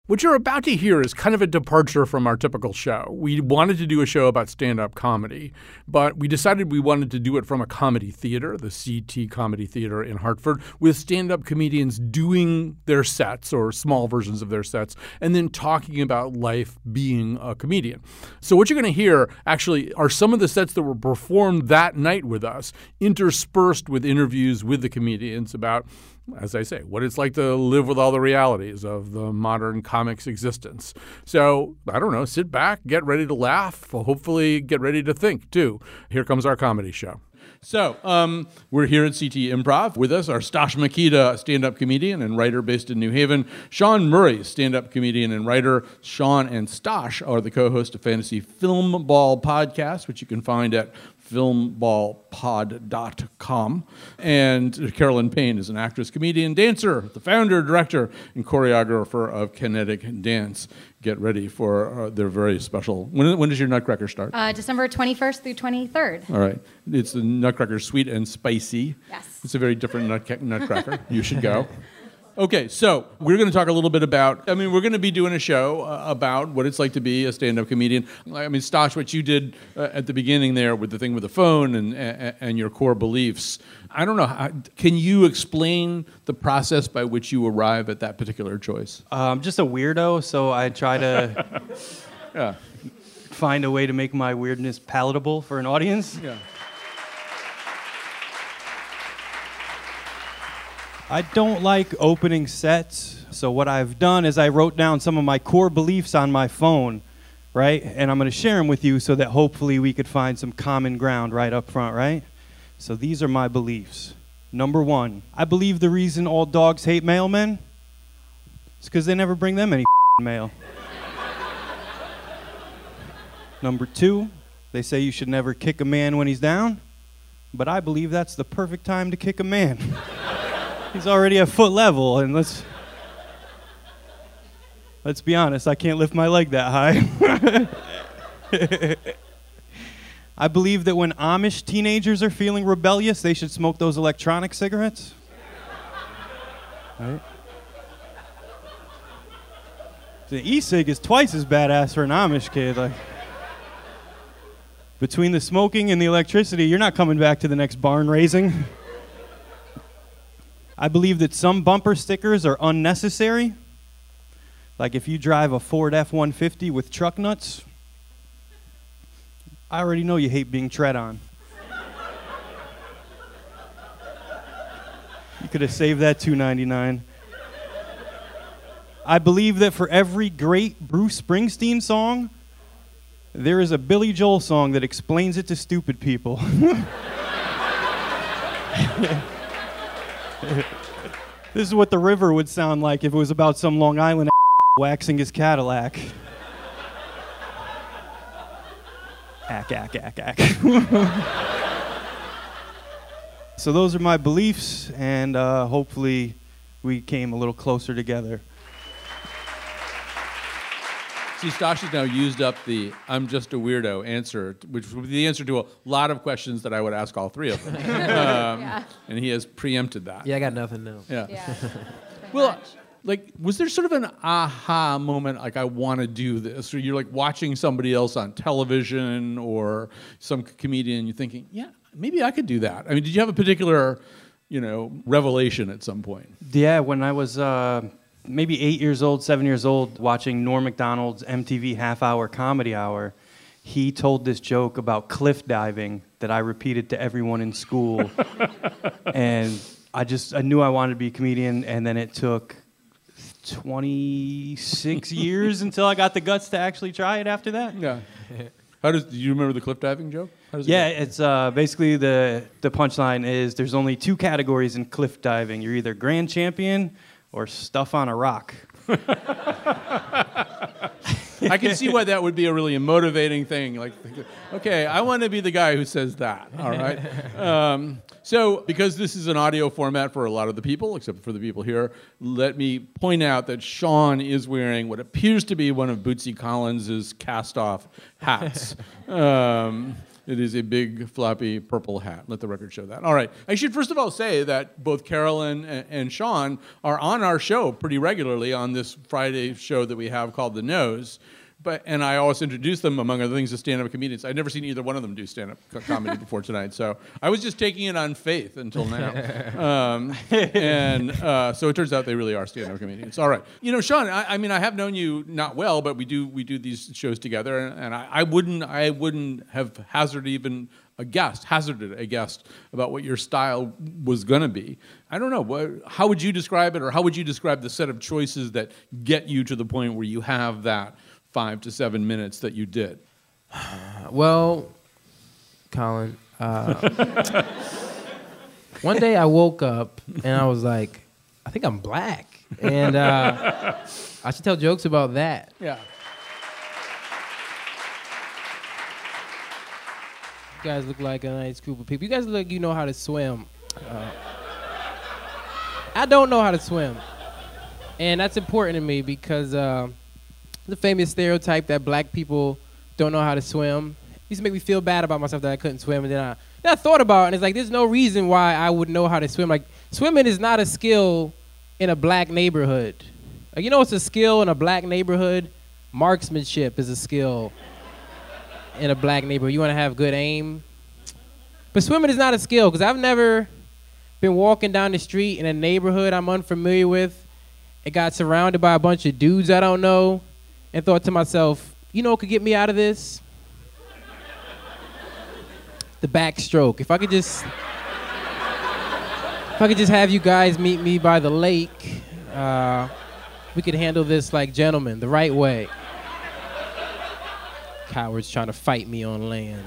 What you're about to hear is kind of a departure from our typical show. We wanted to do a show about stand-up comedy, but we decided we wanted to do it from a comedy theater, the CT Comedy Theater in Hartford, with stand-up comedians doing their sets or small versions of their sets and then talking about life being a comedian. So what you're going to hear actually are some of the sets that were performed that night with us, interspersed with interviews with the comedians about, as I say, what it's like to live with all the realities of the modern comic's existence. So, I don't know, sit back, get ready to laugh, hopefully get ready to think, too. Here comes our comedy show. So, we're here at CT Improv. With us are Stash Makita, stand-up comedian and writer based in New Haven. Sean Murray, stand-up comedian and writer. Sean and Stash are the co-host of Fantasy Film Ball podcast, which you can find at filmballpod.com. And Carolyn Payne is an actress, comedian, dancer, the founder, director, and choreographer of Kinetic Dance. Get ready for their very special... When does your Nutcracker start? December 21st through 23rd. All right. It's the Nutcracker Sweet and Spicy. Yes. It's a very different Nutcracker. You should go. Okay, so we're going to talk a little bit about, we're going to be doing a show about what it's like to be a stand-up comedian. Stash, what you did at the beginning there with the thing with the phone and your core beliefs, I don't know, can you explain the process by which you arrive at that particular choice? I'm just a weirdo, so I try to find a way to make my weirdness palatable for an audience. Yeah. I don't like opening sets, so what I've done is I wrote down some of my core beliefs on my phone, right? And I'm going to share them with you so that hopefully we could find some common ground right up front, right? So these are my beliefs. Number 1, I believe the reason all dogs hate mailmen is because they never bring them any mail. Number 2, they say you should never kick a man when he's down, but I believe that's the perfect time to kick a man. He's already at foot level, and let's be honest, I can't lift my leg that high. I believe that when Amish teenagers are feeling rebellious, they should smoke those electronic cigarettes. Right? The e-cig is twice as badass for an Amish kid. Like, between the smoking and the electricity, you're not coming back to the next barn raising. I believe that some bumper stickers are unnecessary. Like if you drive a Ford F-150 with truck nuts, I already know you hate being tread on. You could have saved that $2.99. I believe that for every great Bruce Springsteen song, there is a Billy Joel song that explains it to stupid people. This is what the river would sound like if it was about some Long Island waxing his Cadillac. Ack, ack, ack, ack. So those are my beliefs, and hopefully we came a little closer together. See, Stash has now used up the "I'm just a weirdo" answer, which would be the answer to a lot of questions that I would ask all three of them. And he has preempted that. Yeah, I got nothing now. Yeah. Well, like, was there sort of an aha moment, like, I want to do this? Or you're, like, watching somebody else on television or some comedian, you're thinking, yeah, maybe I could do that. I mean, did you have a particular, revelation at some point? Yeah, when I was... maybe 8 years old, 7 years old, watching Norm Macdonald's MTV half-hour comedy hour, he told this joke about cliff diving that I repeated to everyone in school. And I knew I wanted to be a comedian, and then it took 26 years until I got the guts to actually try it after that. Yeah. Do you remember the cliff diving joke? It's basically the punchline is there's only 2 categories in cliff diving. You're either grand champion or stuff on a rock. I can see why that would be a really motivating thing. Like, okay, I want to be the guy who says that. All right. So, because this is an audio format for a lot of the people, except for the people here, let me point out that Sean is wearing what appears to be one of Bootsy Collins' cast-off hats. It is a big, floppy purple hat. Let the record show that. All right. I should first of all say that both Carolyn and Sean are on our show pretty regularly on this Friday show that we have called The Nose. And I always introduce them, among other things, as stand-up comedians. I'd never seen either one of them do stand-up comedy before tonight, so I was just taking it on faith until now. So it turns out they really are stand-up comedians. All right, Sean. I mean, I have known you not well, but we do these shows together, and I wouldn't have hazarded a guess about what your style was going to be. I don't know. How would you describe it, or how would you describe the set of choices that get you to the point where you have that 5 to 7 minutes that you did? Well, Colin, one day I woke up and I was like, I think I'm black. And I should tell jokes about that. Yeah. You guys look like a nice group of people. You guys look like you know how to swim. I don't know how to swim. And that's important to me because the famous stereotype that black people don't know how to swim. It used to make me feel bad about myself that I couldn't swim. And then I thought about it, and it's like, there's no reason why I would know how to swim. Like, swimming is not a skill in a black neighborhood. Like, it's a skill in a black neighborhood? Marksmanship is a skill in a black neighborhood. You want to have good aim. But swimming is not a skill, because I've never been walking down the street in a neighborhood I'm unfamiliar with and got surrounded by a bunch of dudes I don't know and thought to myself, what could get me out of this? The backstroke. If I could just have you guys meet me by the lake, we could handle this like gentlemen, the right way. Cowards trying to fight me on land.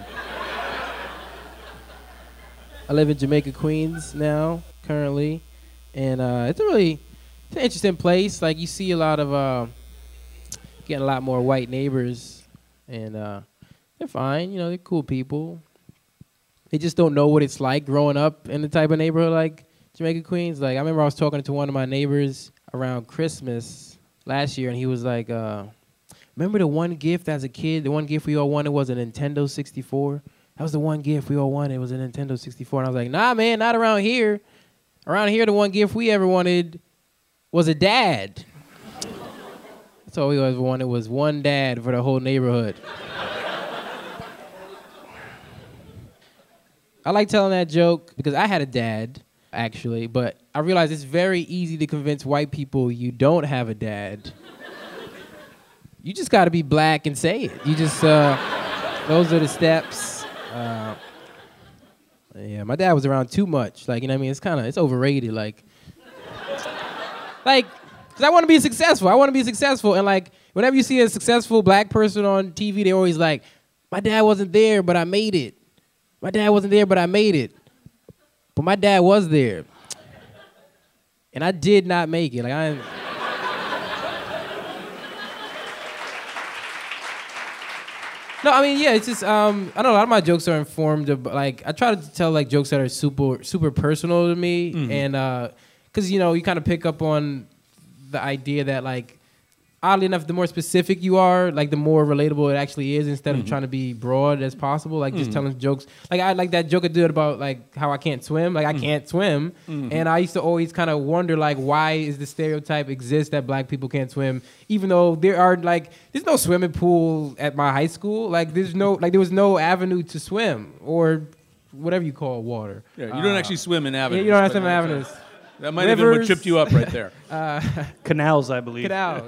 I live in Jamaica, Queens now, currently, and it's an interesting place. Like, you see a lot of getting a lot more white neighbors, and they're fine. They're cool people. They just don't know what it's like growing up in the type of neighborhood like Jamaica, Queens. Like, I remember I was talking to one of my neighbors around Christmas last year, and he was like, remember the one gift as a kid, the one gift we all wanted was a Nintendo 64? That was the one gift we all wanted, was a Nintendo 64. And I was like, nah, man, not around here. Around here, the one gift we ever wanted was a dad. That's all we always wanted, was one dad for the whole neighborhood. I like telling that joke because I had a dad, actually, but I realized it's very easy to convince white people you don't have a dad. You just got to be black and say it. You just, those are the steps. Yeah, my dad was around too much. Like, it's overrated. Like, because I want to be successful. And, like, whenever you see a successful black person on TV, they're always like, my dad wasn't there, but I made it. My dad wasn't there, but I made it. But my dad was there. And I did not make it. Like, No, it's just, I don't know, a lot of my jokes are informed of, like, I try to tell, like, jokes that are super personal to me. Mm-hmm. And, because, you kind of pick up on the idea that, like, oddly enough, the more specific you are, like, the more relatable it actually is, instead of trying to be broad as possible, like, just telling jokes. Like, I like that joke I did about, like, how I can't swim. Like, I can't swim. And I used to always kind of wonder, like, why is the stereotype exist that black people can't swim, even though there are, like, there's no swimming pool at my high school. Like, there was no avenue to swim, or whatever you call water. Yeah, you don't actually swim in avenues. Yeah, you don't have to swim in avenues. That might have been what tripped you up right there. Canals, I believe. Canals.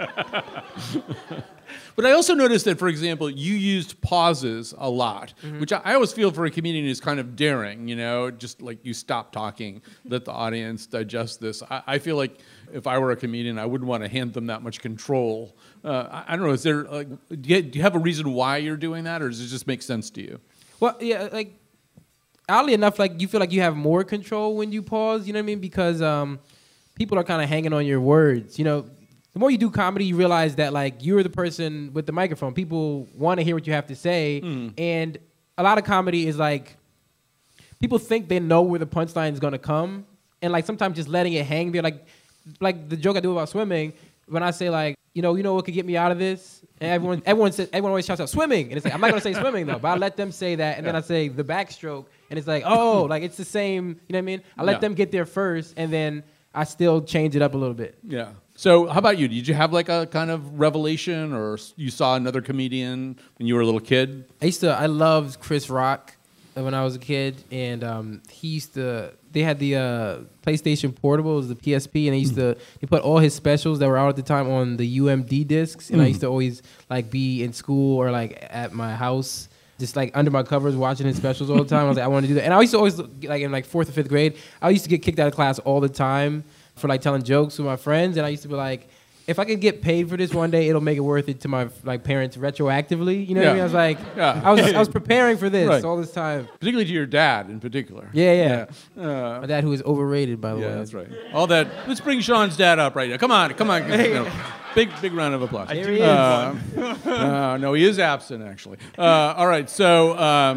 But I also noticed that, for example, you used pauses a lot, which I always feel for a comedian is kind of daring, just like you stop talking, let the audience digest this. I feel like if I were a comedian, I wouldn't want to hand them that much control. I don't know, is there, like, do you have a reason why you're doing that, or does it just make sense to you? Well, yeah, like, oddly enough, like, you feel like you have more control when you pause, you know what I mean? Because people are kind of hanging on your words. The more you do comedy, you realize that, like, you're the person with the microphone. People want to hear what you have to say. And a lot of comedy is, like, people think they know where the punchline is going to come. And, like, sometimes just letting it hang there. Like the joke I do about swimming, when I say, like, you know what could get me out of this? And everyone always shouts out swimming, and it's like I'm not gonna say swimming though, but I let them say that, and then I say the backstroke, and it's like like it's the same. You know what I mean? I let them get there first, and then I still change it up a little bit. Yeah. So how about you? Did you have like a kind of revelation, or you saw another comedian when you were a little kid? I loved Chris Rock when I was a kid, and they had the PlayStation Portable, it was the PSP, and he put all his specials that were out at the time on the UMD discs, and I used to always like be in school or like at my house, just like under my covers watching his specials all the time. I was like, I want to do that. And I used to always, like in like 4th or 5th grade, I used to get kicked out of class all the time for like telling jokes with my friends, and I used to be like, if I could get paid for this one day, it'll make it worth it to my like parents retroactively. You know what I mean? I was like, I was preparing for this all this time. Particularly to your dad in particular. Yeah. My dad, who is overrated, by the way. Yeah, that's right. All that. Let's bring Sean's dad up right now. Come on. Big round of applause. Here he is. No, he is absent, actually. All right, so...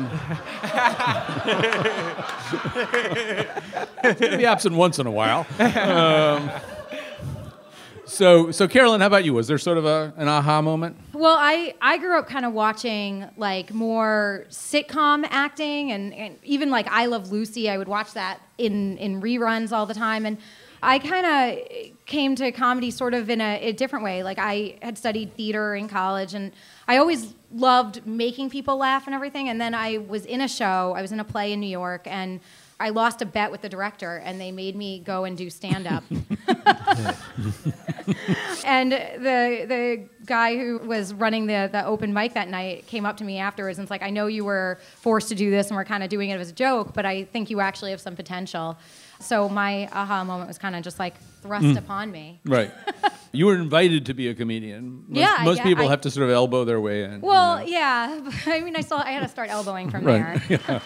he's going to be absent once in a while. So Carolyn, how about you? Was there sort of an aha moment? Well, I grew up kind of watching like more sitcom acting and even like I Love Lucy. I would watch that in reruns all the time. And I kind of came to comedy sort of in a different way. Like I had studied theater in college, and I always loved making people laugh and everything. And then I was in a play in New York, and I lost a bet with the director, and they made me go and do stand-up. And the guy who was running the open mic that night came up to me afterwards and was like, I know you were forced to do this and we're kind of doing it as a joke, but I think you actually have some potential. So my aha moment was kind of just like thrust upon me. Right. You were invited to be a comedian. Most people have to sort of elbow their way in. Well, yeah. I mean, I had to start elbowing from there. Yeah.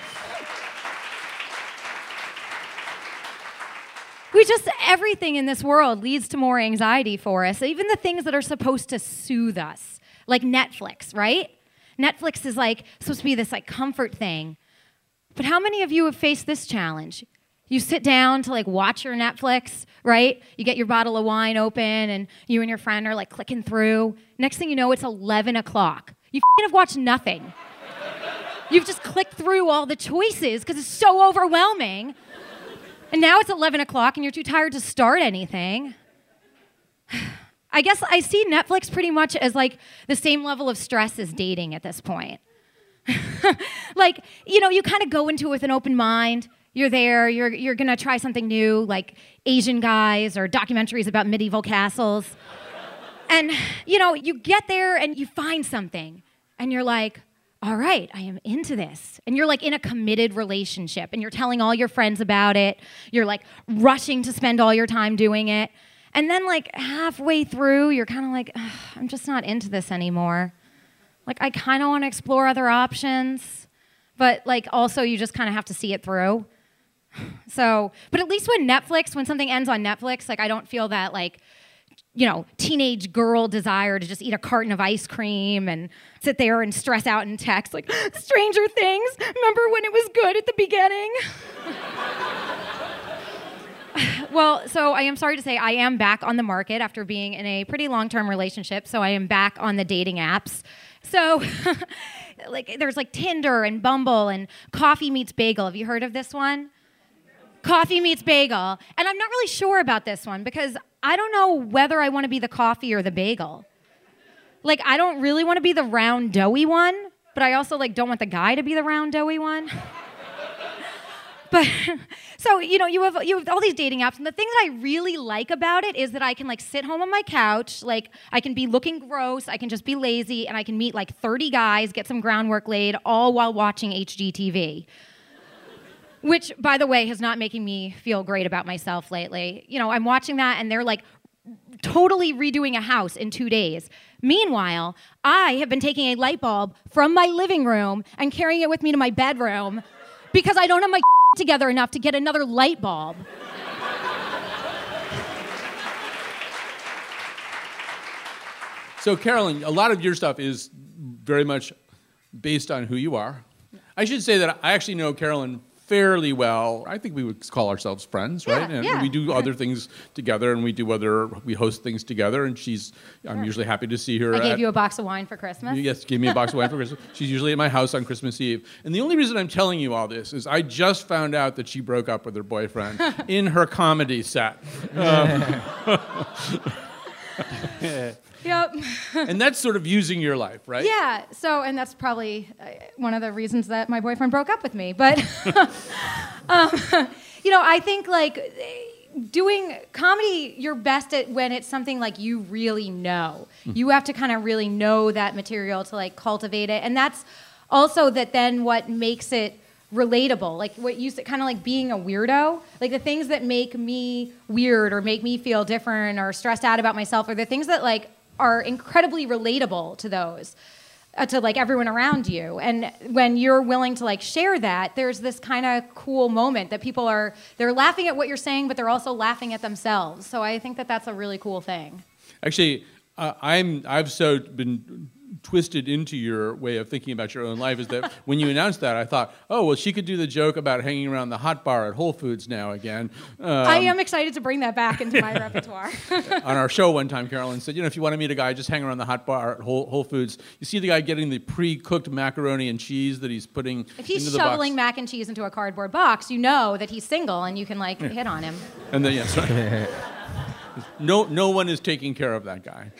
Everything in this world leads to more anxiety for us, even the things that are supposed to soothe us, like Netflix, right? Netflix is like supposed to be this like comfort thing. But how many of you have faced this challenge? You sit down to like watch your Netflix, right? You get your bottle of wine open and you and your friend are like clicking through. Next thing you know, it's 11 o'clock. You have watched nothing. You've just clicked through all the choices because it's so overwhelming. And now it's 11 o'clock and you're too tired to start anything. I guess I see Netflix pretty much as like the same level of stress as dating at this point. Like, you kind of go into it with an open mind. You're there, you're gonna try something new, like Asian guys or documentaries about medieval castles. And, you get there and you find something. And you're like, all right, I am into this. And you're like in a committed relationship and you're telling all your friends about it. You're like rushing to spend all your time doing it. And then like halfway through, you're kind of like, I'm just not into this anymore. Like I kind of want to explore other options, but like also you just kind of have to see it through. So, but at least when something ends on Netflix, like I don't feel that like, teenage girl desire to just eat a carton of ice cream and sit there and stress out and text like, Stranger Things, remember when it was good at the beginning? Well, so I am sorry to say I am back on the market after being in a pretty long-term relationship, so I am back on the dating apps. So, like, there's like Tinder and Bumble and Coffee Meets Bagel. Have you heard of this one? Coffee Meets Bagel. And I'm not really sure about this one because I don't know whether I want to be the coffee or the bagel. Like, I don't really want to be the round, doughy one, but I also, like, don't want the guy to be the round, doughy one. But, so, you have all these dating apps, and the thing that I really like about it is that I can, like, sit home on my couch, like, I can be looking gross, I can just be lazy, and I can meet, like, 30 guys, get some groundwork laid, all while watching HGTV. Which, by the way, is not making me feel great about myself lately. I'm watching that, and they're, like, totally redoing a house in 2 days. Meanwhile, I have been taking a light bulb from my living room and carrying it with me to my bedroom because I don't have my together enough to get another light bulb. So, Carolyn, a lot of your stuff is very much based on who you are. I should say that I actually know Carolyn fairly well. I think we would call ourselves friends, right? And we do other things together, and we host things together. And I'm usually happy to see her. I gave you a box of wine for Christmas. Yes, gave me a box of wine for Christmas. She's usually at my house on Christmas Eve. And the only reason I'm telling you all this is I just found out that she broke up with her boyfriend in her comedy set. Yep. And that's sort of using your life, right? Yeah. So, and that's probably one of the reasons that my boyfriend broke up with me. But, I think like doing comedy, you're best at when it's something like you really know. You have to kind of really know that material to like cultivate it. And that's also then what makes it relatable, like what you said, kind of like being a weirdo. Like the things that make me weird or make me feel different or stressed out about myself are the things that like are incredibly relatable to those, to like everyone around you. And when you're willing to like share that, there's this kind of cool moment that they're laughing at what you're saying, but they're also laughing at themselves. So I think that that's a really cool thing. Actually, I've so been twisted into your way of thinking about your own life is that when you announced that, I thought, oh, well, she could do the joke about hanging around the hot bar at Whole Foods now again. I am excited to bring that back into my repertoire. On our show one time, Carolyn said, if you want to meet a guy, just hang around the hot bar at Whole Foods. You see the guy getting the pre-cooked macaroni and cheese that he's putting into the box. If he's shoveling mac and cheese into a cardboard box, you know that he's single and you can like hit on him. And then, yes, right. No one is taking care of that guy.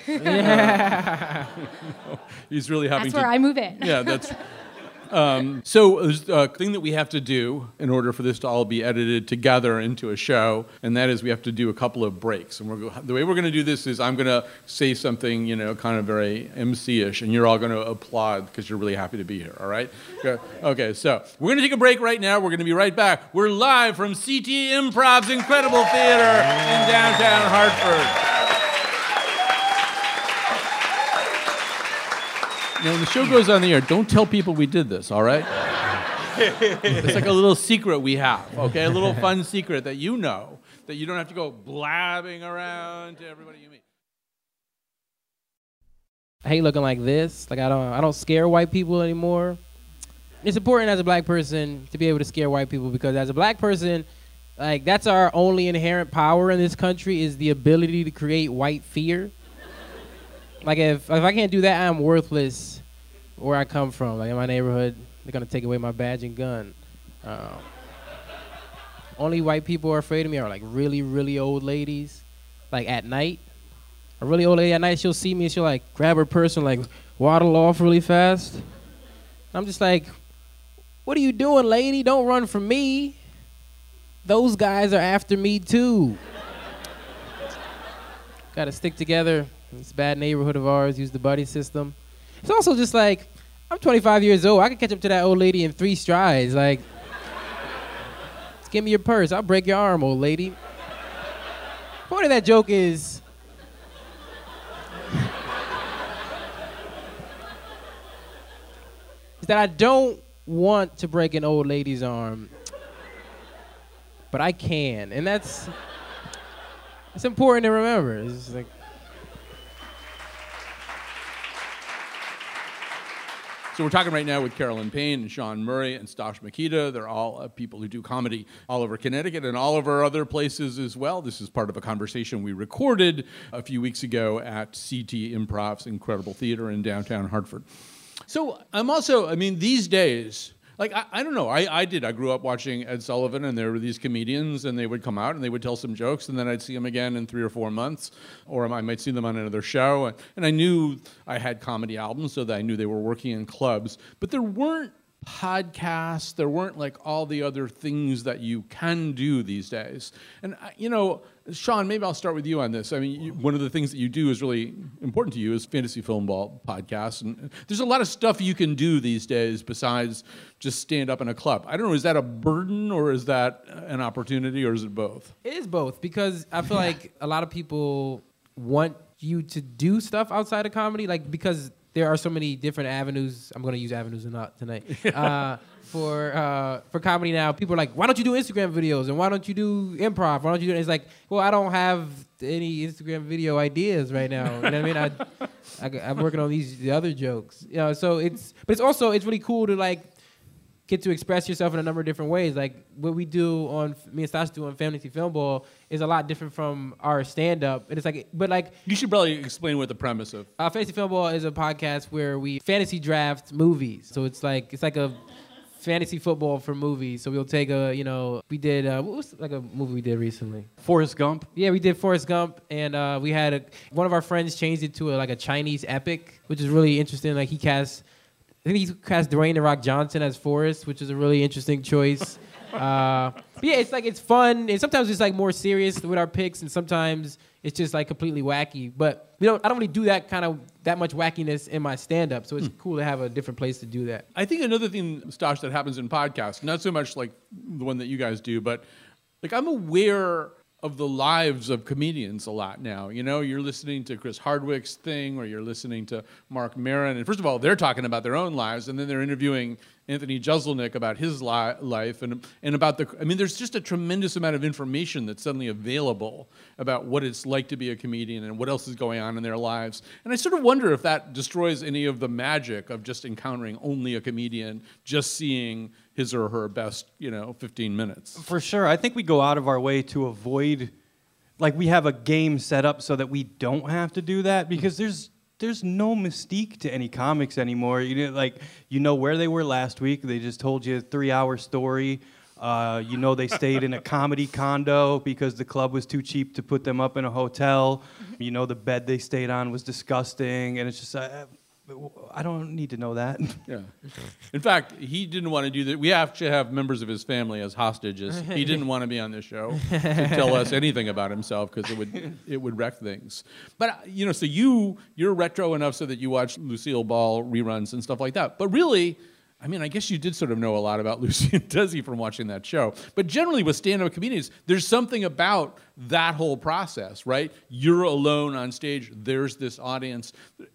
He's really having That's where I move in. Yeah, that's. So there's a thing that we have to do in order for this to all be edited together into a show, and that is we have to do a couple of breaks. And the way we're going to do this is I'm going to say something, kind of very MC-ish, and you're all going to applaud because you're really happy to be here, all right? Okay, so we're going to take a break right now. We're going to be right back. We're live from CT Improv's Incredible Theater in downtown Hartford. When the show goes on the air, don't tell people we did this, all right? It's like a little secret we have, okay? A little fun secret that you know, that you don't have to go blabbing around to everybody you meet. I hate looking like this. Like I don't scare white people anymore. It's important as a black person to be able to scare white people because as a black person, like that's our only inherent power in this country is the ability to create white fear. Like if I can't do that, I'm worthless where I come from. Like in my neighborhood, they're gonna take away my badge and gun. Only white people are afraid of me are like really, really old ladies. Like at night, a really old lady at night, she'll see me and she'll like grab her purse and like waddle off really fast. I'm just like, what are you doing, lady? Don't run from me. Those guys are after me too. Gotta stick together. This bad neighborhood of ours, use the buddy system. It's also just like, I'm 25 years old. I can catch up to that old lady in 3 strides. Like, just give me your purse. I'll break your arm, old lady. Point of that joke is, that I don't want to break an old lady's arm, but I can. And it's important to remember. It's like, So we're talking right now with Carolyn Payne and Sean Murray and Stosh Makita. They're all people who do comedy all over Connecticut and all over other places as well. This is part of a conversation we recorded a few weeks ago at CT Improv's Incredible Theater in downtown Hartford. So these days, like, I don't know. I grew up watching Ed Sullivan, and there were these comedians, and they would come out, and they would tell some jokes, and then I'd see them again in 3 or 4 months, or I might see them on another show. And I knew I had comedy albums, so that I knew they were working in clubs. But there weren't podcasts. There weren't, like, all the other things that you can do these days. And, Sean, maybe I'll start with you on this. I mean, one of the things that you do is really important to you is Fantasy Film Ball podcasts. And there's a lot of stuff you can do these days besides just stand up in a club. I don't know, is that a burden or is that an opportunity or is it both? It is both because I feel like a lot of people want you to do stuff outside of comedy, like because there are so many different avenues. I'm going to use avenues or not tonight. For comedy now, people are like, why don't you do Instagram videos? And why don't you do improv? Why don't you do it? It's like, well, I don't have any Instagram video ideas right now. You know what I mean? I'm working on the other jokes. So it's really cool to like get to express yourself in a number of different ways. Like what we do me and Stash do on Fantasy Film Ball is a lot different from our stand-up. And it's like, but like... You should probably explain what the premise of... Fantasy Film Ball is a podcast where we fantasy draft movies. So it's like a fantasy football for movies. So we'll take we did, what was like a movie we did recently? Forrest Gump. Yeah, we did Forrest Gump, and we had one of our friends changed it to a Chinese epic, which is really interesting. Like he cast Dwayne "The Rock" Johnson as Forrest, which is a really interesting choice. But yeah, it's fun, and sometimes it's like more serious with our picks, and sometimes it's just like completely wacky. But I don't really do that much wackiness in my stand-up, so it's cool to have a different place to do that. I think another thing, Stash, that happens in podcasts, not so much like the one that you guys do, but like I'm aware of the lives of comedians a lot now. You're listening to Chris Hardwick's thing, or you're listening to Mark Maron, and first of all, they're talking about their own lives, and then they're interviewing Anthony Jeselnik about his life, and about there's just a tremendous amount of information that's suddenly available about what it's like to be a comedian and what else is going on in their lives. And I sort of wonder if that destroys any of the magic of just encountering only a comedian, just seeing his or her best, 15 minutes. For sure. I think we go out of our way to avoid, like we have a game set up so that we don't have to do that, because there's no mystique to any comics anymore. You know where they were last week. They just told you a 3-hour story. They stayed in a comedy condo because the club was too cheap to put them up in a hotel. The bed they stayed on was disgusting, and it's just I don't need to know that. Yeah. In fact, he didn't want to do that. We have to have members of his family as hostages. He didn't want to be on this show to tell us anything about himself, because it would wreck things. But so you're retro enough so that you watch Lucille Ball reruns and stuff like that. But really, I guess you did sort of know a lot about Lucy and Desi from watching that show. But generally with stand-up comedians, there's something about that whole process, right? You're alone on stage. There's this audience.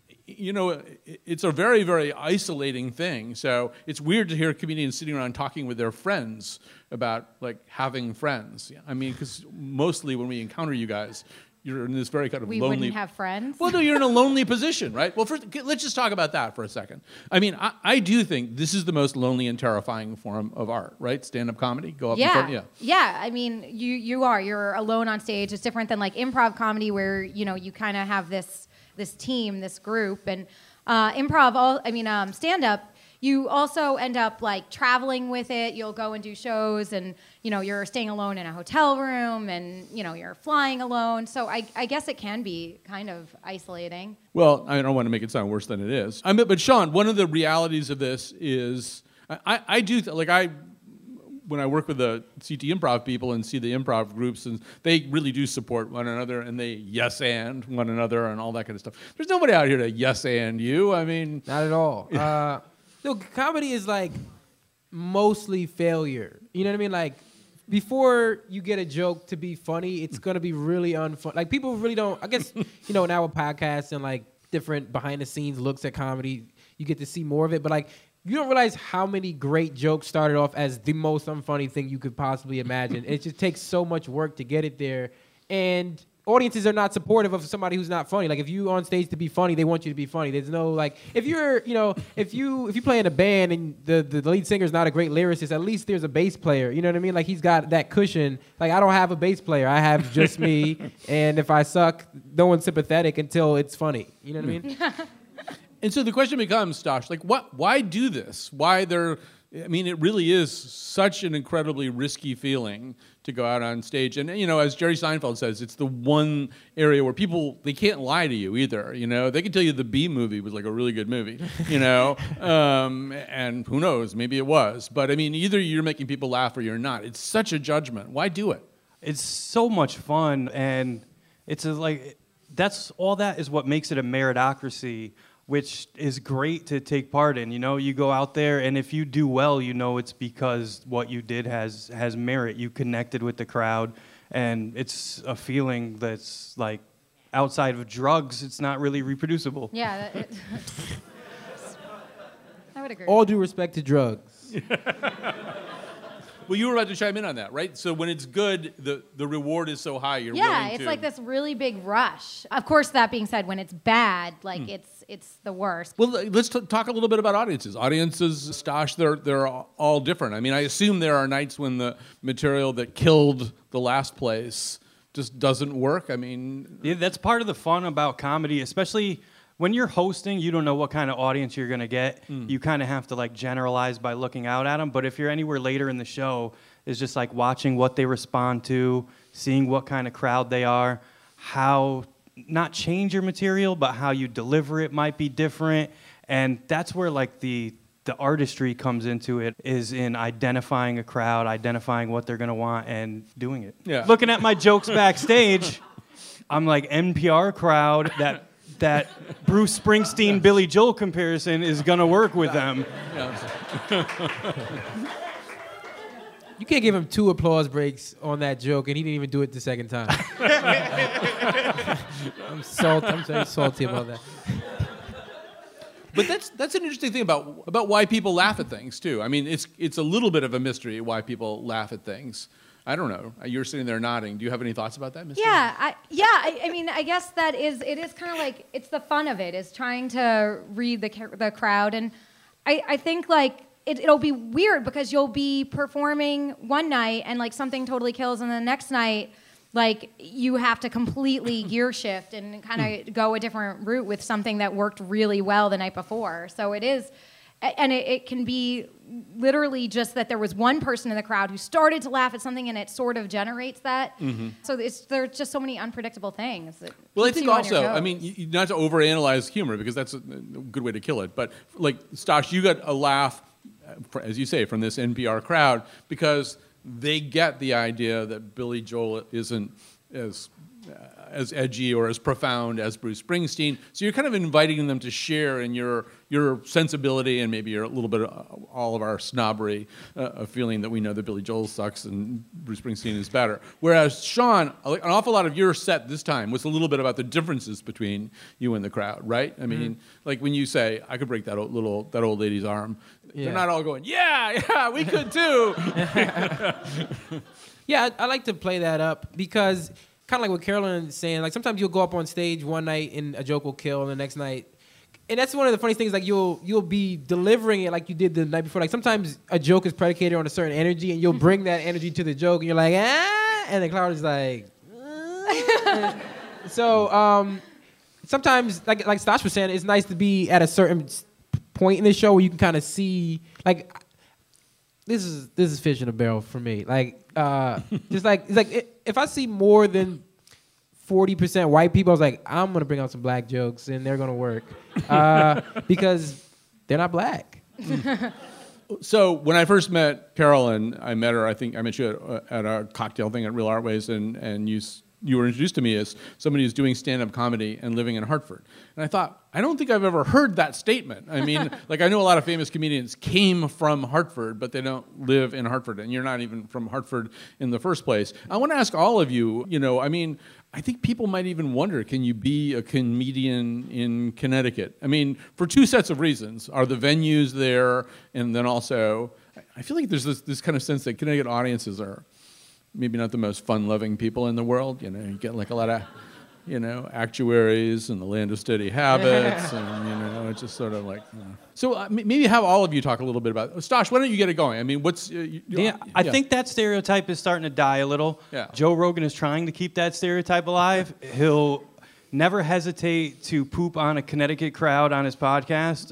It's a very, very isolating thing. So it's weird to hear comedians sitting around talking with their friends about, like, having friends. Because mostly when we encounter you guys, you're in this very kind of lonely... We wouldn't have friends? Well, no, you're in a lonely position, right? Well, first, let's just talk about that for a second. I do think this is the most lonely and terrifying form of art, right? Stand-up comedy? Go up in front? Yeah. Yeah, you're alone on stage. It's different than, like, improv comedy where, you kind of have this team, this group, and stand-up, you also end up like traveling with it. You'll go and do shows, and you're staying alone in a hotel room, and you're flying alone. So I guess it can be kind of isolating. Well, I don't want to make it sound worse than it is. But Sean, one of the realities of this is when I work with the CT Improv people and see the improv groups, and they really do support one another, and they yes and one another and all that kind of stuff. There's nobody out here to yes and you. Not at all. Comedy is like mostly failure. You know what I mean? Like before you get a joke to be funny, it's gonna be really unfunny. Like people really don't. I guess now with podcasts and like different behind the scenes looks at comedy, you get to see more of it. But like, you don't realize how many great jokes started off as the most unfunny thing you could possibly imagine. It just takes so much work to get it there. And audiences are not supportive of somebody who's not funny. Like if you on stage to be funny, they want you to be funny. There's no like, if you're, if you play in a band and the lead singer's not a great lyricist, at least there's a bass player. You know what I mean? Like he's got that cushion. Like I don't have a bass player. I have just me. And if I suck, no one's sympathetic until it's funny. You know what I mean? And so the question becomes, Stosh, like, why do this? It really is such an incredibly risky feeling to go out on stage. And, as Jerry Seinfeld says, it's the one area where people, they can't lie to you either, They can tell you the Bee Movie was like a really good movie, and who knows, maybe it was. But, either you're making people laugh or you're not. It's such a judgment. Why do it? It's so much fun, and that's all that is what makes it a meritocracy, which is great to take part in. You go out there, and if you do well, it's because what you did has merit. You connected with the crowd, and it's a feeling that's like outside of drugs, it's not really reproducible. Yeah, I would agree. All due respect to drugs. Well, you were about to chime in on that, right? So when it's good, the reward is so high. You're yeah, willing it's to... like this really big rush. Of course, that being said, when it's bad, like it's the worst. Well, let's talk a little bit about audiences. Audiences, Stosh, they're all different. I mean, I assume there are nights when the material that killed the last place just doesn't work. I mean... Yeah, that's part of the fun about comedy, especially... When you're hosting, you don't know what kind of audience you're going to get. You kind of have to like generalize by looking out at them. But if you're anywhere later in the show, it's just like watching what they respond to, seeing what kind of crowd they are, how not change your material, but how you deliver it might be different. And that's where like the artistry comes into it, is in identifying a crowd, identifying what they're going to want and doing it. Yeah. Looking at my jokes backstage, I'm like NPR crowd that Bruce Springsteen, Billy Joel comparison is going to work with them. You can't give him 2 applause breaks on that joke, and he didn't even do it the second time. I'm very salty about that. But that's an interesting thing about why people laugh at things, too. I mean, it's a little bit of a mystery why people laugh at things. I don't know. You're sitting there nodding. Do you have any thoughts about that, Mr.? Yeah, I mean, I guess it is kind of like, it's the fun of it, is trying to read the crowd. And I think like it'll be weird because you'll be performing one night and like something totally kills, and the next night, like you have to completely gear shift and kind of go a different route with something that worked really well the night before. So it is, and it can be literally just that there was one person in the crowd who started to laugh at something, and it sort of generates that. So there's just so many unpredictable things. Well, I think also, I mean, not to overanalyze humor, because that's a good way to kill it, but like, Stosh, you got a laugh, as you say, from this NPR crowd, because they get the idea that Billy Joel isn't as edgy or as profound as Bruce Springsteen. So you're kind of inviting them to share in your sensibility and maybe a little bit of all of our snobbery, of feeling that we know that Billy Joel sucks and Bruce Springsteen is better. Whereas Sean, an awful lot of your set this time was a little bit about the differences between you and the crowd, right? I mean, like when you say, I could break that old lady's arm, they're not all going, yeah, we could too. Yeah, I like to play that up because kind of like what Carolyn is saying, like sometimes you'll go up on stage one night and a joke will kill, and the next night, and that's one of the funny things, like you'll be delivering it like you did the night before. Like sometimes a joke is predicated on a certain energy, and you'll bring that energy to the joke, and you're like, and the crowd is like, So sometimes, like Stosh was saying, it's nice to be at a certain point in the show where you can kind of see, like, this is fish in a barrel for me. Like, just like it's like if I see more than 40% white people, I was like, I'm gonna bring out some black jokes and they're gonna work because they're not black. So when I first met Carolyn, I met her. I think I met you at a cocktail thing at Real Artways, and you were introduced to me as somebody who's doing stand-up comedy and living in Hartford. And I thought, I don't think I've ever heard that statement. I mean, like, I know a lot of famous comedians came from Hartford, but they don't live in Hartford, and you're not even from Hartford in the first place. I want to ask all of you, I mean, I think people might even wonder, can you be a comedian in Connecticut? I mean, for two sets of reasons. Are the venues there? And then also, I feel like there's this kind of sense that Connecticut audiences are maybe not the most fun-loving people in the world. You get like a lot of, actuaries and the land of steady habits, and it's just sort of like. So maybe have all of you talk a little bit about. Stosh, why don't you get it going? I mean, what's? I think that stereotype is starting to die a little. Yeah. Joe Rogan is trying to keep that stereotype alive. He'll never hesitate to poop on a Connecticut crowd on his podcast,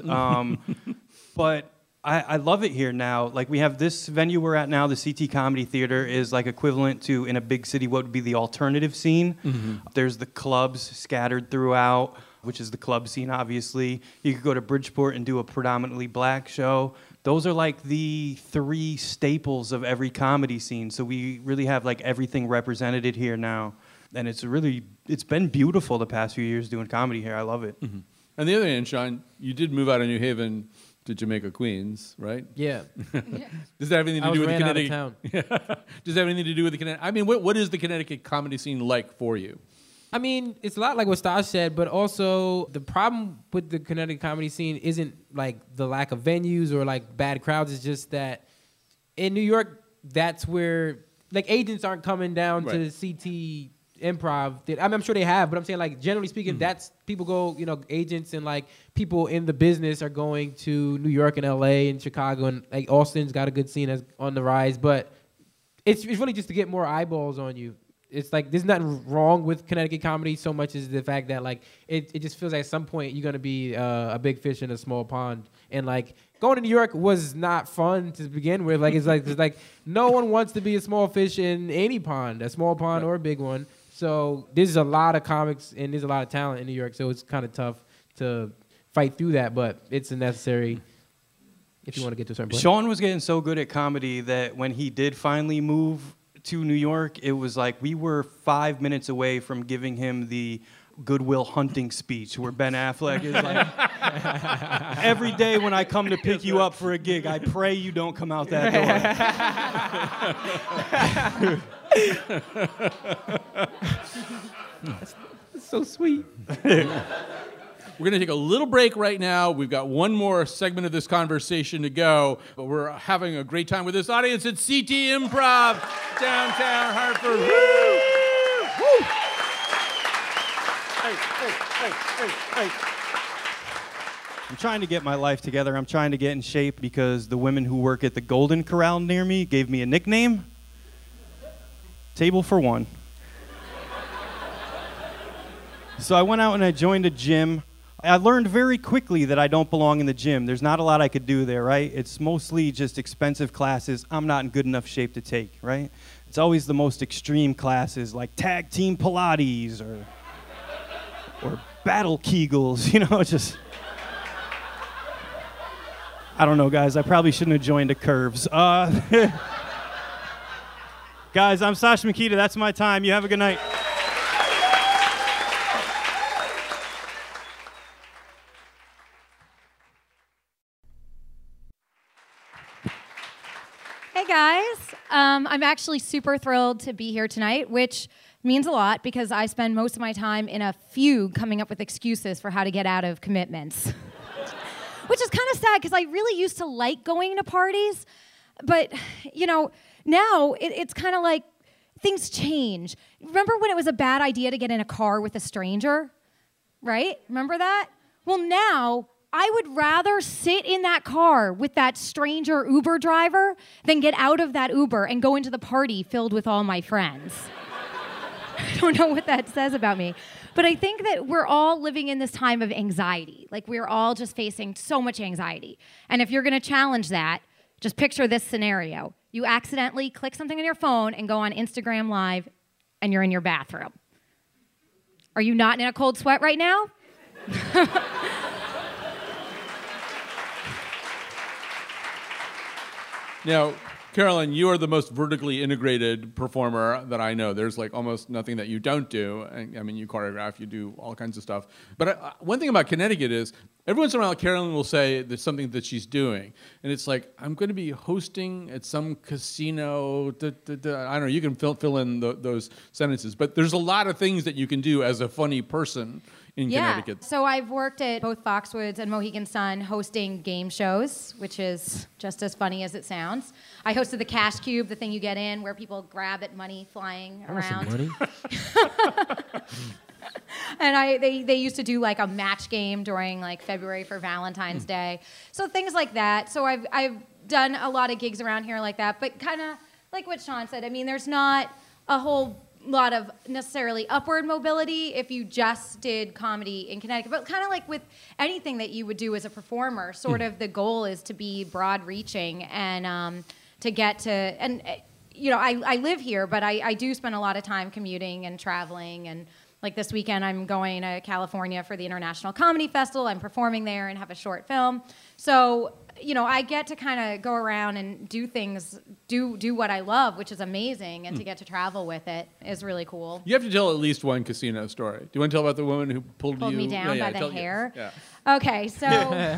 but. I love it here now. Like, we have this venue we're at now, the CT Comedy Theater, is like equivalent to, in a big city, what would be the alternative scene. Mm-hmm. There's the clubs scattered throughout, which is the club scene, obviously. You could go to Bridgeport and do a predominantly black show. Those are like the three staples of every comedy scene. So we really have like everything represented here now. And it's been beautiful the past few years doing comedy here. I love it. Mm-hmm. On the other hand, Sean, you did move out of New Haven to Jamaica, Queens, right? Yeah. Does that have anything to do with the Connecticut? Out of town. Does that have anything to do with the Connecticut? I mean, what is the Connecticut comedy scene like for you? I mean, it's a lot like what Stosh said, but also the problem with the Connecticut comedy scene isn't like the lack of venues or like bad crowds. It's just that in New York, that's where like agents aren't coming down to the CT Improv. I'm sure they have, but I'm saying like generally speaking, that's people go, agents and like people in the business are going to New York and LA and Chicago, and like Austin's got a good scene as on the rise, but it's really just to get more eyeballs on you. It's like there's nothing wrong with Connecticut comedy so much as the fact that like it just feels like at some point you're gonna be a big fish in a small pond, and like going to New York was not fun to begin with. Like it's like no one wants to be a small fish in any pond, a small pond or a big one. So there's a lot of comics and there's a lot of talent in New York, so it's kind of tough to fight through that, but it's a necessary if you want to get to a certain point. Sean was getting so good at comedy that when he did finally move to New York, it was like we were 5 minutes away from giving him the Goodwill Hunting speech where Ben Affleck is like, every day when I come to pick you up for a gig, I pray you don't come out that door. That's so sweet. We're going to take a little break right now. We've got one more segment of this conversation to go, but we're having a great time with this audience at CT Improv, downtown Hartford. Woo! Woo! Hey. I'm trying to get my life together. I'm trying to get in shape because the women who work at the Golden Corral near me gave me a nickname. Table for one. So I went out and I joined a gym. I learned very quickly that I don't belong in the gym. There's not a lot I could do there, right? It's mostly just expensive classes I'm not in good enough shape to take, right? It's always the most extreme classes like tag team Pilates or battle Kegels, just... I don't know, guys. I probably shouldn't have joined a Curves. Guys, I'm Sash Makita. That's my time. You have a good night. Hey guys, I'm actually super thrilled to be here tonight, which means a lot because I spend most of my time in a fugue coming up with excuses for how to get out of commitments. Which is kind of sad because I really used to like going to parties, but now it's kind of like things change. Remember when it was a bad idea to get in a car with a stranger, right? Remember that? Well, now I would rather sit in that car with that stranger Uber driver than get out of that Uber and go into the party filled with all my friends. I don't know what that says about me. But I think that we're all living in this time of anxiety. Like we're all just facing so much anxiety. And if you're going to challenge that, just picture this scenario. You accidentally click something on your phone and go on Instagram Live and you're in your bathroom. Are you not in a cold sweat right now? Now, Carolyn, you are the most vertically integrated performer that I know. There's like almost nothing that you don't do. I mean, you choreograph, you do all kinds of stuff. But one thing about Connecticut is every once in a while, Carolyn will say there's something that she's doing. And it's like, I'm going to be hosting at some casino. I don't know, you can fill in those sentences. But there's a lot of things that you can do as a funny person in Connecticut. So I've worked at both Foxwoods and Mohegan Sun hosting game shows, which is just as funny as it sounds. I hosted the Cash Cube, the thing you get in where people grab at money flying around. Money. And they used to do like a match game during like February for Valentine's Day. So things like that. So I've done a lot of gigs around here like that, but kind of like what Sean said. I mean, there's not a whole lot of necessarily upward mobility if you just did comedy in Connecticut, but kind of like with anything that you would do as a performer, sort of the goal is to be broad reaching and to get to, and I live here, but I do spend a lot of time commuting and traveling, and like this weekend I'm going to California for the International Comedy Festival. I'm performing there and have a short film. So I get to kind of go around and do things, do what I love, which is amazing, and to get to travel with it is really cool. You have to tell at least one casino story. Do you want to tell about the woman who pulled me down by the hair? Yeah. Okay, so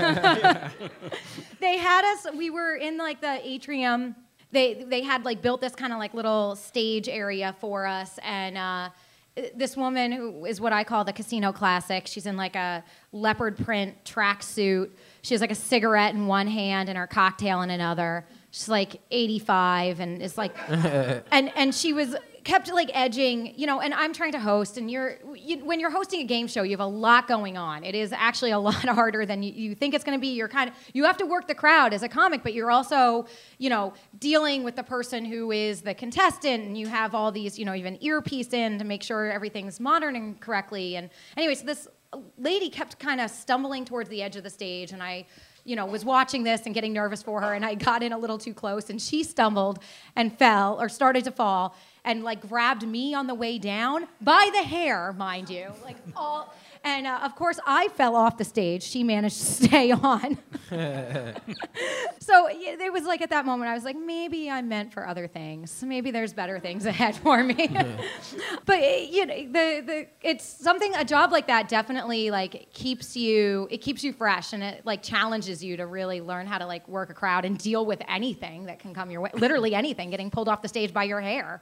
they had us, we were in like the atrium. They had like built this kind of like little stage area for us, and this woman who is what I call the casino classic. She's in like a leopard print tracksuit. She has like a cigarette in one hand and her cocktail in another. She's like 85 and is like, and she was kept like edging, and I'm trying to host, and when you're hosting a game show, you have a lot going on. It is actually a lot harder than you think it's going to be. You have to work the crowd as a comic, but you're also, dealing with the person who is the contestant, and you have all these, you have an earpiece in to make sure everything's modern and correctly. And anyway, so this lady kept kind of stumbling towards the edge of the stage, and I was watching this and getting nervous for her, and I got in a little too close, and she stumbled and fell, or started to fall, and like grabbed me on the way down by the hair, mind you, and of course I fell off the stage. She managed to stay on. So it was like at that moment I was like, maybe I'm meant for other things. Maybe there's better things ahead for me. But it's a job like that definitely like keeps you fresh, and it like challenges you to really learn how to like work a crowd and deal with anything that can come your way. Literally anything, getting pulled off the stage by your hair.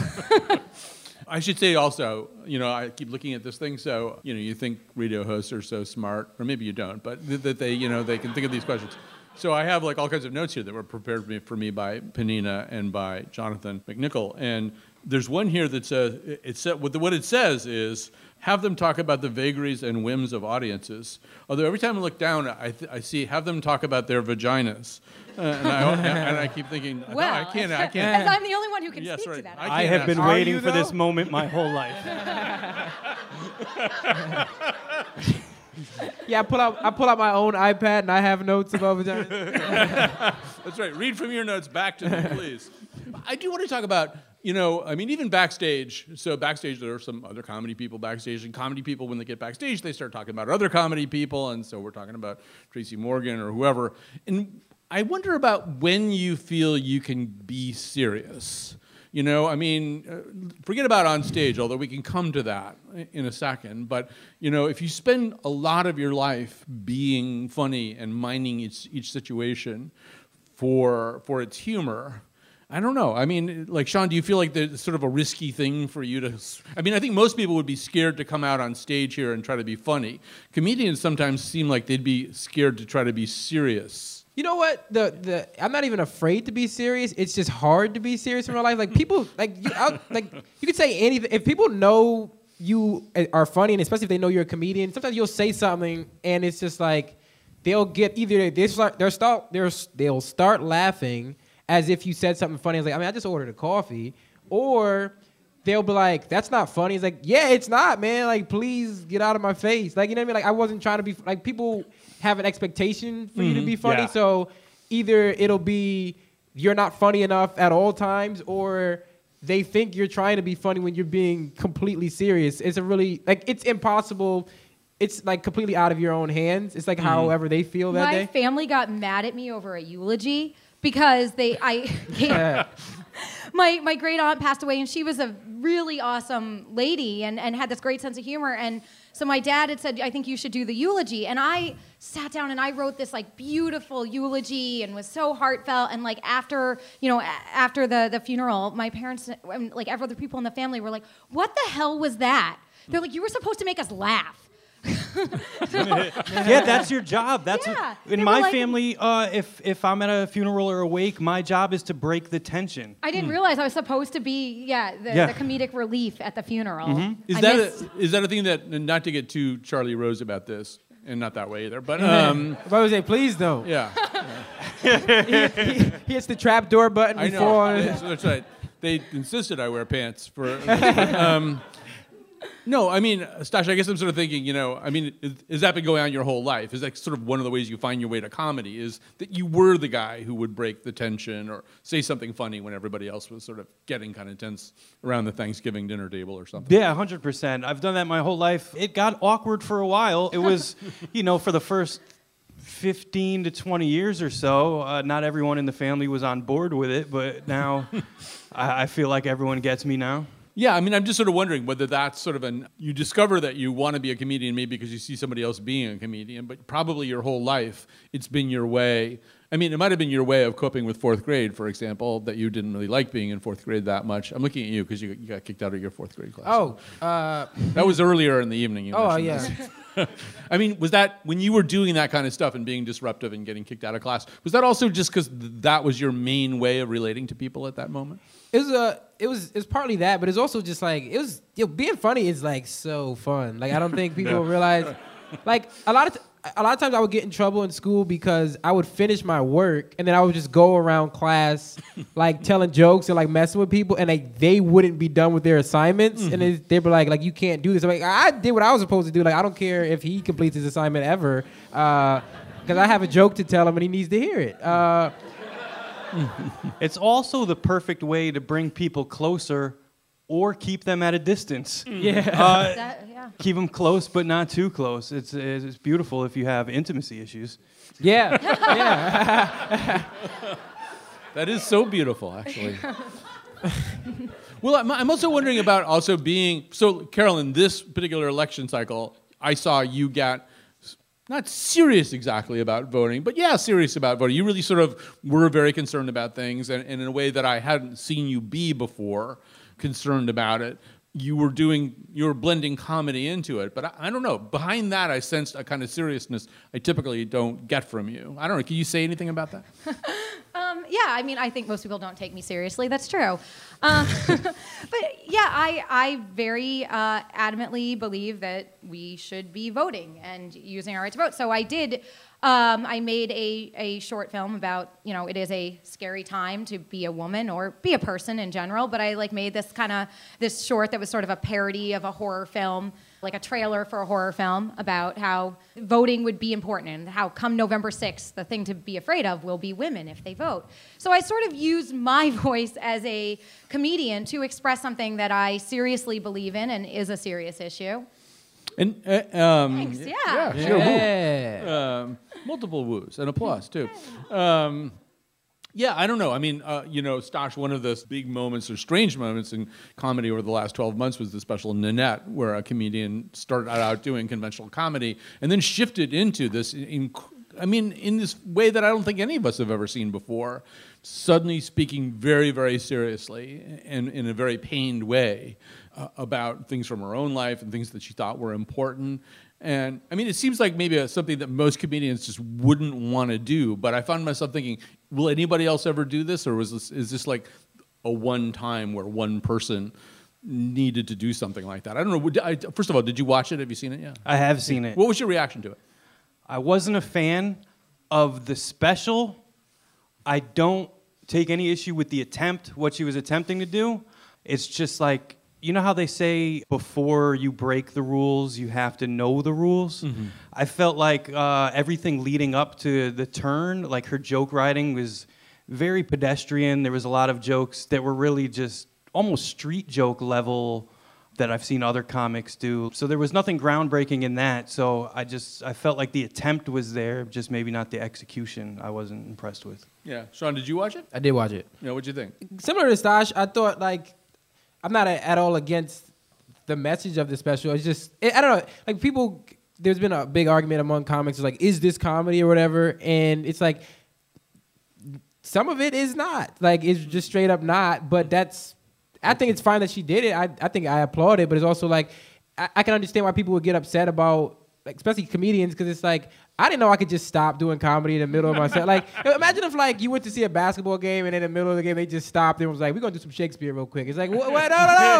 I should say also, I keep looking at this thing, so, you think radio hosts are so smart, or maybe you don't, but that they, they can think of these questions. So I have like all kinds of notes here that were prepared for me by Penina and by Jonathan McNichol, and there's one here that says, what it says is, have them talk about the vagaries and whims of audiences. Although every time I look down, I see, have them talk about their vaginas. And I keep thinking, no, I can't. As I'm the only one who can speak to that. I have been waiting for this moment my whole life. Yeah, I pull out my own iPad and I have notes about vaginas. That's right. Read from your notes back to me, please. I do want to talk about, even backstage. So backstage, there are some other comedy people backstage, and comedy people, when they get backstage, they start talking about other comedy people, and so we're talking about Tracy Morgan or whoever. And I wonder about when you feel you can be serious. Forget about on stage, although we can come to that in a second. But, if you spend a lot of your life being funny and minding each situation for its humor, I don't know. Sean, do you feel like there's sort of a risky thing for you to... I think most people would be scared to come out on stage here and try to be funny. Comedians sometimes seem like they'd be scared to try to be serious. You know what? I'm not even afraid to be serious. It's just hard to be serious in real life. Like people, you could say anything. If people know you are funny, and especially if they know you're a comedian, sometimes you'll say something, and it's just like they'll get they'll start laughing as if you said something funny. It's like, I just ordered a coffee, or they'll be like, that's not funny. It's like, yeah, it's not, man. Like, please get out of my face. Like, you know what I mean? Like, I wasn't trying to be like people have an expectation for you to be funny. Yeah. So either it'll be you're not funny enough at all times, or they think you're trying to be funny when you're being completely serious. It's it's impossible. It's like completely out of your own hands. It's like however they feel that day. My family got mad at me over a eulogy because my great aunt passed away, and she was a really awesome lady and had this great sense of humor. And so my dad had said, I think you should do the eulogy. And I sat down and I wrote this like beautiful eulogy and was so heartfelt. And like after the funeral, my parents and like other people in the family were like, what the hell was that? They're like, you were supposed to make us laugh. Yeah, that's your job. That's in my family. If I'm at a funeral or a wake, my job is to break the tension. I didn't realize I was supposed to be the comedic relief at the funeral. Mm-hmm. Is that a thing that, not to get too Charlie Rose about this, and not that way either, but if I would say, please don't. Yeah. He hits the trap door button before. I know. That's right. They insisted I wear pants for. No, Stasha, I guess I'm sort of thinking, has that been going on your whole life? Is that sort of one of the ways you find your way to comedy, is that you were the guy who would break the tension or say something funny when everybody else was sort of getting kind of tense around the Thanksgiving dinner table or something? Yeah, 100%. I've done that my whole life. It got awkward for a while. It was, for the first 15 to 20 years or so, not everyone in the family was on board with it, but now I feel like everyone gets me now. Yeah, I'm just sort of wondering whether that's sort of you discover that you want to be a comedian maybe because you see somebody else being a comedian, but probably your whole life it's been your way I mean, it might have been your way of coping with fourth grade, for example, that you didn't really like being in fourth grade that much. I'm looking at you because you got kicked out of your fourth grade class. Oh, that was earlier in the evening. You mentioned yeah. this. I mean, was that when you were doing that kind of stuff and being disruptive and getting kicked out of class? Was that also just because that was your main way of relating to people at that moment? It was partly that, but it's also just like it was being funny is like so fun. Like I don't think people realize. Like a lot of times I would get in trouble in school because I would finish my work and then I would just go around class like telling jokes and like messing with people and like they wouldn't be done with their assignments and they were like you can't do this. I'm like I did what I was supposed to do. Like I don't care if he completes his assignment ever because I have a joke to tell him and he needs to hear it. It's also the perfect way to bring people closer or keep them at a distance. Yeah. Keep them close, but not too close. It's beautiful if you have intimacy issues. Yeah. That is so beautiful, actually. Well, I'm also wondering about also being... So, Carol, in this particular election cycle, I saw you get not serious exactly about voting, but yeah, serious about voting. You really sort of were very concerned about things, and in a way that I hadn't seen you be before, concerned about it. You were blending comedy into it, but I don't know. Behind that, I sensed a kind of seriousness I typically don't get from you. I don't know. Can you say anything about that? Yeah, I mean, I think most people don't take me seriously. That's true. But yeah, I very adamantly believe that we should be voting and using our right to vote. So I did. I made a short film about, it is a scary time to be a woman or be a person in general, but I made this short that was sort of a parody of a horror film, like a trailer for a horror film about how voting would be important and how come November 6th, the thing to be afraid of will be women if they vote. So I sort of used my voice as a comedian to express something that I seriously believe in and is a serious issue. And Thanks, yeah. Sure. Yeah. Multiple woos and applause too. Yeah, I don't know. I mean, Stosh, one of the big moments or strange moments in comedy over the last 12 months was the special Nanette, where a comedian started out doing conventional comedy and then shifted into this, in this way that I don't think any of us have ever seen before, suddenly speaking very, very seriously and in a very pained way about things from her own life and things that she thought were important. And I mean, it seems like maybe something that most comedians just wouldn't want to do. But I found myself thinking, will anybody else ever do this, or is this like a one time where one person needed to do something like that? I don't know. First of all, did you watch it? Have you seen it yet? I have seen it. What was your reaction to it? I wasn't a fan of the special. I don't take any issue with the attempt, what she was attempting to do. It's just like, you know how they say before you break the rules, you have to know the rules? Mm-hmm. I felt like everything leading up to the turn, like her joke writing was very pedestrian. There was a lot of jokes that were really just almost street joke level that I've seen other comics do. So there was nothing groundbreaking in that. So I felt like the attempt was there, just maybe not the execution I wasn't impressed with. Yeah. Sean, did you watch it? I did watch it. Yeah, what'd you think? Similar to Stosh, I thought I'm not at all against the message of the special. It's just, I don't know, people, there's been a big argument among comics, is this comedy or whatever? And it's like, some of it is not. It's just straight up not, but I think it's fine that she did it. I think I applaud it, but it's also I can understand why people would get upset about, especially comedians, because it's I didn't know I could just stop doing comedy in the middle of my set. Imagine if you went to see a basketball game and in the middle of the game they just stopped and was like, we're gonna do some Shakespeare real quick. It's what? No.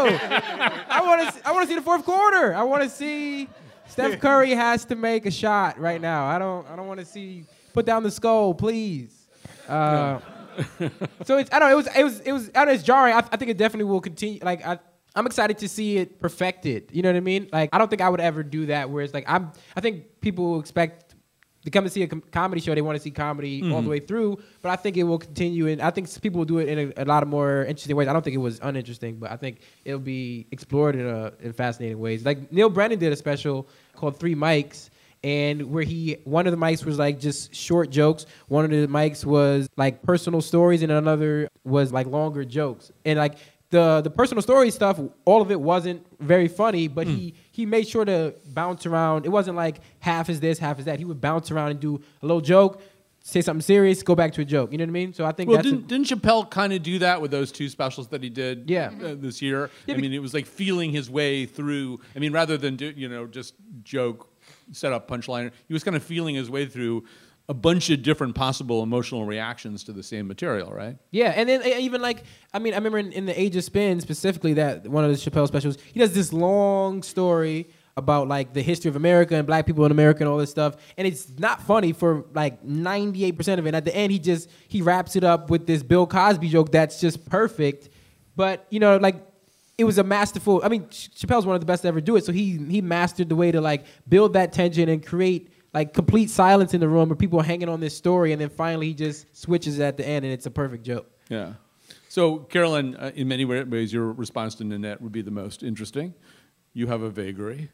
I want to see the fourth quarter. I want to see Steph Curry has to make a shot right now. I don't want to see put down the skull, please. So it's I don't know. It was I know it's jarring. I think it definitely will continue. I'm excited to see it perfected. You know what I mean? I don't think I would ever do that. Whereas I think people expect to come and see a comedy show. They want to see comedy all the way through. But I think it will continue, and I think people will do it in a lot of more interesting ways. I don't think it was uninteresting, but I think it'll be explored in fascinating ways. Neil Brennan did a special called 3 Mics. And where one of the mics was just short jokes, one of the mics was personal stories, and another was longer jokes. And the personal story stuff, all of it wasn't very funny, but he made sure to bounce around. It wasn't half is this, half is that. He would bounce around and do a little joke, say something serious, go back to a joke. You know what I mean? So I think Well, that's didn't Chappelle kind of do that with those 2 specials that he did this year? Yeah, I mean, it was like feeling his way through. I mean, rather than just joke, set up, punchline, he was kind of feeling his way through a bunch of different possible emotional reactions to the same material, right? Yeah, and then even like, I remember in the Age of Spin specifically, that one of the Chappelle specials, he does this long story about like the history of America and black people in America and all this stuff, and it's not funny for like 98% of it. And at the end, he wraps it up with this Bill Cosby joke that's just perfect, but like it was a masterful. I mean, Chappelle's one of the best to ever do it, so he mastered the way to like build that tension and create like complete silence in the room where people are hanging on this story, and then finally he just switches at the end, and it's a perfect joke. Yeah. So, Carolyn, in many ways, your response to Nanette would be the most interesting. You have a vagary.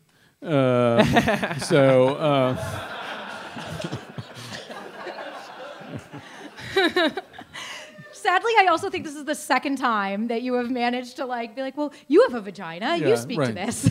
Sadly, I also think this is the second time that you have managed to like be like, well, you have a vagina. Yeah, you speak to this.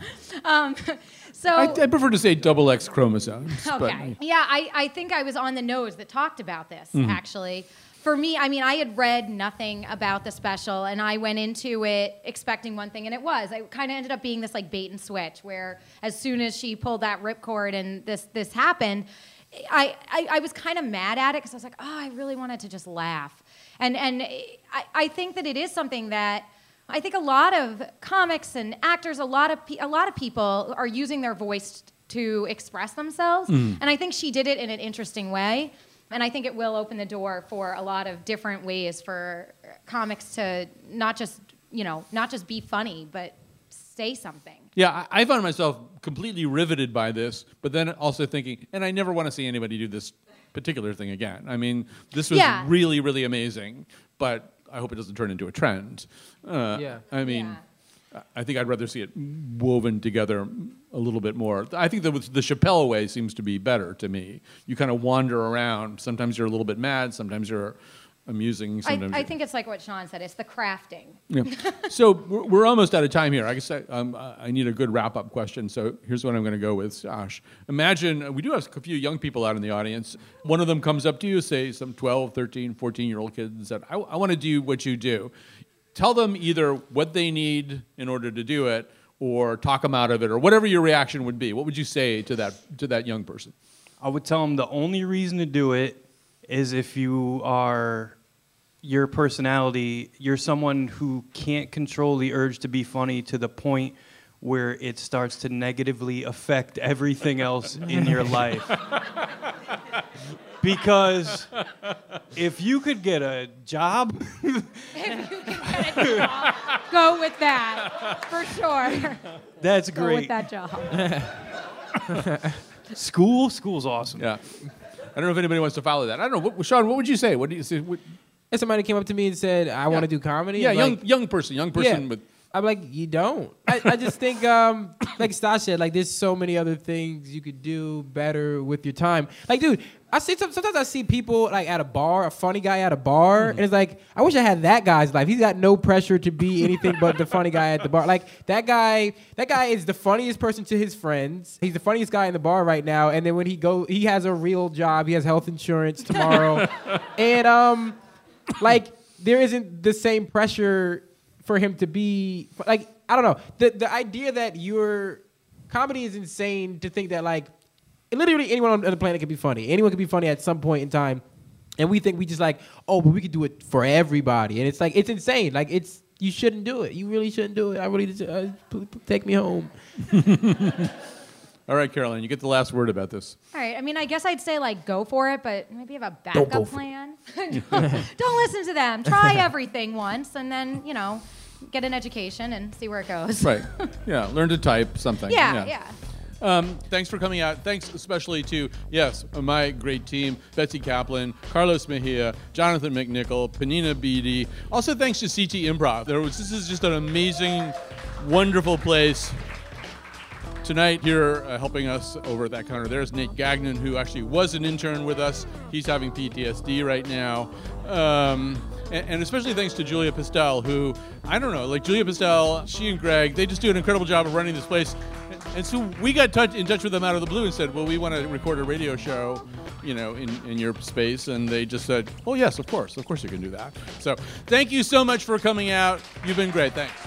So I prefer to say double X chromosomes. Okay. Yeah, I think I was on the nose that talked about this, actually. For me, I had read nothing about the special, and I went into it expecting one thing, and it was. I kind of ended up being this like bait and switch, where as soon as she pulled that ripcord and this happened, I was kind of mad at it because I was like, oh, I really wanted to just laugh. And I think that it is something that I think a lot of comics and actors, a lot of people are using their voice to express themselves, and I think she did it in an interesting way. And I think it will open the door for a lot of different ways for comics to not just be funny, but say something. Yeah, I found myself completely riveted by this, but then also thinking, and I never want to see anybody do this particular thing again. I mean, this was really, really amazing, but I hope it doesn't turn into a trend. I mean, I think I'd rather see it woven together a little bit more. I think the Chappelle way seems to be better to me. You kind of wander around. Sometimes you're a little bit mad. Sometimes you're amusing. Sometimes I think it's like what Sean said. It's the crafting. Yeah. So we're almost out of time here. I guess I need a good wrap-up question. So here's what I'm going to go with, Josh. Imagine, we do have a few young people out in the audience. One of them comes up to you, say some 12, 13, 14-year-old kid, and said, I want to do what you do. Tell them either what they need in order to do it, or talk them out of it, or whatever your reaction would be. What would you say to that young person? I would tell them the only reason to do it is if your personality, you're someone who can't control the urge to be funny to the point where it starts to negatively affect everything else in your life. Because if you could get a job... Go with that, for sure. That's Go great. with that job. School's awesome. Yeah. I don't know if anybody wants to follow that. I don't know. Sean, what would you say? What do you say? If somebody came up to me and said, I want to do comedy. Yeah, I'm young person with... I'm like, you don't. I just think, like Stas said, like there's so many other things you could do better with your time. Like, dude, sometimes I see people like at a bar, a funny guy at a bar, and it's like, I wish I had that guy's life. He's got no pressure to be anything but the funny guy at the bar. Like that guy is the funniest person to his friends. He's the funniest guy in the bar right now. And then when he has a real job. He has health insurance tomorrow, and like there isn't the same pressure for him to be like, I don't know. The idea that your comedy is insane to think that like literally anyone on the planet can be funny. Anyone can be funny at some point in time. And we think we just like, oh, but we could do it for everybody. And it's like, it's insane. Like you shouldn't do it. You really shouldn't do it. I really take me home. All right, Caroline, you get the last word about this. All right. I mean, I guess I'd say like go for it, but maybe have a backup plan. Don't listen to them. Try everything once, and then get an education and see where it goes. Right. Yeah. Learn to type something. Yeah. Thanks for coming out. Thanks especially to, my great team, Betsy Kaplan, Carlos Mejia, Jonathan McNichol, Panina Beatty. Also thanks to CT Improv. This is just an amazing, wonderful place. Tonight here helping us over at that counter, there's Nate Gagnon, who actually was an intern with us. He's having PTSD right now. And especially thanks to Julia Pistel, who, I don't know, like Julia Pistel, she and Greg, they just do an incredible job of running this place. And so we got in touch with them out of the blue and said, well, we want to record a radio show, in your space. And they just said, oh, yes, of course you can do that. So thank you so much for coming out. You've been great. Thanks.